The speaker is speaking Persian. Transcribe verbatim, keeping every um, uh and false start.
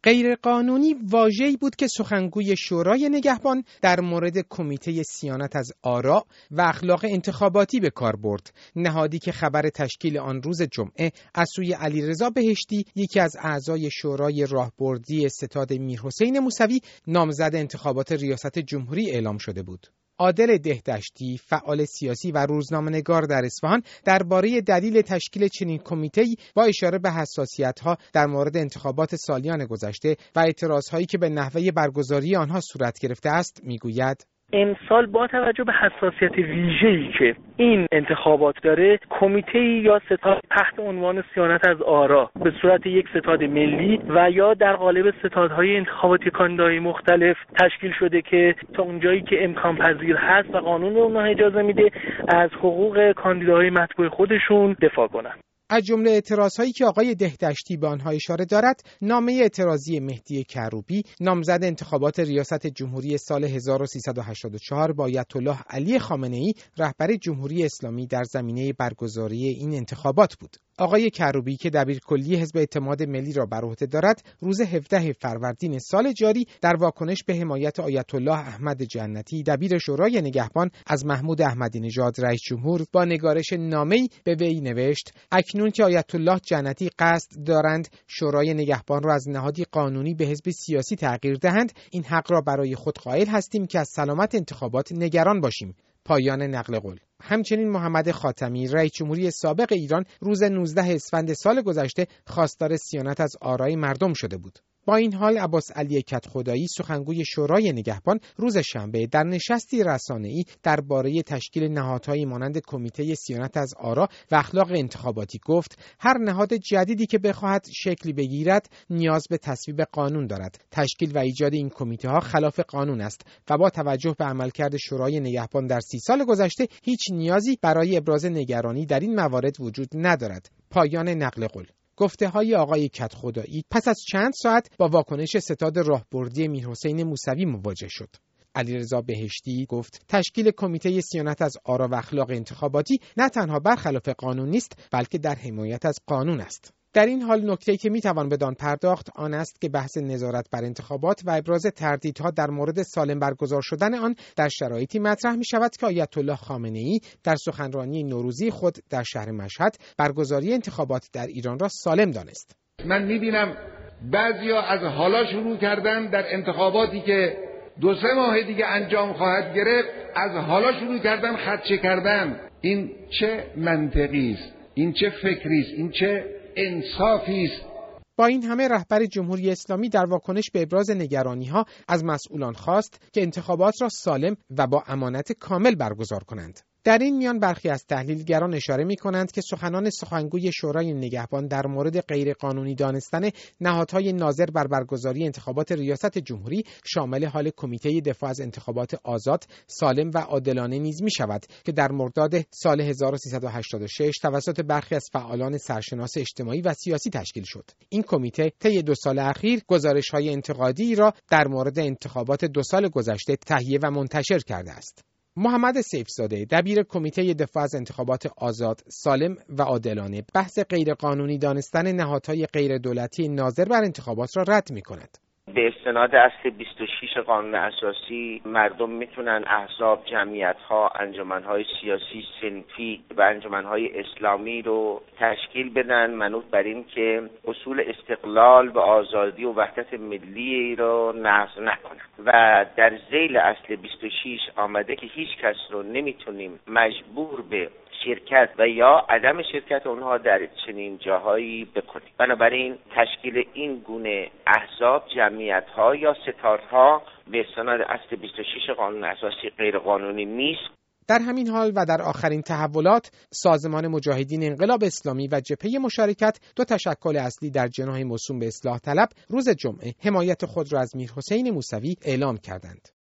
غیرقانونی واژه‌ای بود که سخنگوی شورای نگهبان در مورد کمیته صیانت از آراء و اخلاق انتخاباتی به کار برد. نهادی که خبر تشکیل آن روز جمعه از سوی علیرضا بهشتی، یکی از اعضای شورای راهبردی ستاد میرحسین موسوی، نامزد انتخابات ریاست جمهوری اعلام شده بود. عادل دهدشتی، فعال سیاسی و روزنامه‌نگار در اصفهان، درباره دلیل تشکیل چنین کمیته‌ای با اشاره به حساسیت‌ها در مورد انتخابات سالیان گذشته و اعتراض‌هایی که به نحوه برگزاری آنها صورت گرفته است می‌گوید: امسال با توجه به حساسیت ویژه‌ای که این انتخابات داره، کمیته‌ای یا ستاد تحت عنوان صیانت از آراء به صورت یک ستاد ملی و یا در قالب ستادهای انتخاباتی کاندیدای مختلف تشکیل شده که تا اونجایی که امکان پذیر هست و قانون اونها اجازه میده از حقوق کاندیداهای مطبوع خودشون دفاع کنن. از جمله اعتراض‌هایی که آقای دهدشتی به آنها اشاره دارد، نامه اعتراضی مهدی کروبی، نامزد انتخابات ریاست جمهوری سال هزار و سیصد و هشتاد و چهار با آیت الله علی خامنه‌ای، رهبر جمهوری اسلامی در زمینه برگزاری این انتخابات بود. آقای کروبی که دبیرکلی حزب اعتماد ملی را بر عهده دارد، روز هفدهم فروردین سال جاری در واکنش به حمایت آیت الله احمد جنتی، دبیر شورای نگهبان، از محمود احمدی نژاد رئیس جمهور، با نگارش نامه‌ای به وی نوشت: اکنون که آیت الله جنتی قصد دارند شورای نگهبان را از نهادی قانونی به حزب سیاسی تغییر دهند، این حق را برای خود قائل هستیم که از سلامت انتخابات نگران باشیم. پایان نقل قول. همچنین محمد خاتمی، رئیس جمهوری سابق ایران، روز نوزدهم اسفند سال گذشته خواستار صیانت از آرای مردم شده بود. با این حال عباس علی کدخدایی، سخنگوی شورای نگهبان، روز شنبه در نشستی رسانه‌ای درباره تشکیل نهادهایی مانند کمیته صیانت از آراء و اخلاق انتخاباتی گفت: هر نهاد جدیدی که بخواهد شکلی بگیرد نیاز به تصویب قانون دارد. تشکیل و ایجاد این کمیته ها خلاف قانون است و با توجه به عملکرد شورای نگهبان در سی سال گذشته هیچ نیازی برای ابراز نگرانی در این موارد وجود ندارد. پایان نقل قول. گفته های آقای کدخدایی پس از چند ساعت با واکنش ستاد راهبردی میرحسین موسوی مواجه شد. علیرضا بهشتی گفت تشکیل کمیته صیانت از آراء و اخلاق انتخاباتی نه تنها برخلاف قانون نیست، بلکه در حمایت از قانون است. در این حال نکته‌ای که میتوان بدان پرداخت آن است که بحث نظارت بر انتخابات و ابراز تردیدها در مورد سالم برگزار شدن آن در شرایطی مطرح می شود که آیت الله خامنه‌ای در سخنرانی نوروزی خود در شهر مشهد برگزاری انتخابات در ایران را سالم دانست. من می‌بینم بعضیا از حالا شروع کردن در انتخاباتی که دو سه ماه دیگه انجام خواهد گرفت، از حالا شروع کردن خدشه کردن. این چه منطقی است؟ این چه فکری است؟ این چه انصافی است؟ با این همه رهبر جمهوری اسلامی در واکنش به ابراز نگرانی‌ها از مسئولان خواست که انتخابات را سالم و با امانت کامل برگزار کنند. در این میان برخی از تحلیلگران اشاره می‌کنند که سخنان سخنگوی شورای نگهبان در مورد غیرقانونی دانستن نهادهای ناظر بر برگزاری انتخابات ریاست جمهوری شامل حال کمیته دفاع از انتخابات آزاد، سالم و عادلانه نیز می‌شود که در مرداد سال هزار و سیصد و هشتاد و شش توسط برخی از فعالان سرشناس اجتماعی و سیاسی تشکیل شد. این کمیته طی دو سال اخیر گزارش‌های انتقادی را در مورد انتخابات دو سال گذشته تهیه و منتشر کرده است. محمد سیفزاده، دبیر کمیته دفاع از انتخابات آزاد، سالم و عادلانه، بحث غیرقانونی دانستن نهادهای غیر دولتی ناظر بر انتخابات را رد می‌کند. به استناد اصل بیست و شش قانون اساسی مردم میتونن احزاب، جمعیت‌ها، انجمن‌های سیاسی صنفی و انجمن‌های اسلامی رو تشکیل بدن منوط بر این که اصول استقلال و آزادی و وحدت ملی رو نقض نکنن و در ذیل اصل بیست و شش آمده که هیچ کس رو نمیتونیم مجبور به شرکت و یا عدم شرکت اونها در چنین جاهایی بکنیم. بنابراین تشکیل این گونه احزاب، جمعیت‌ها یا ستادها به استناد اصل بیست و شش قانون اساسی غیر قانونی نیست. در همین حال و در آخرین تحولات، سازمان مجاهدین انقلاب اسلامی و جبهه مشارکت، دو تشکل اصلی در جناح موسوم به اصلاح طلب، روز جمعه حمایت خود را از میرحسین موسوی اعلام کردند.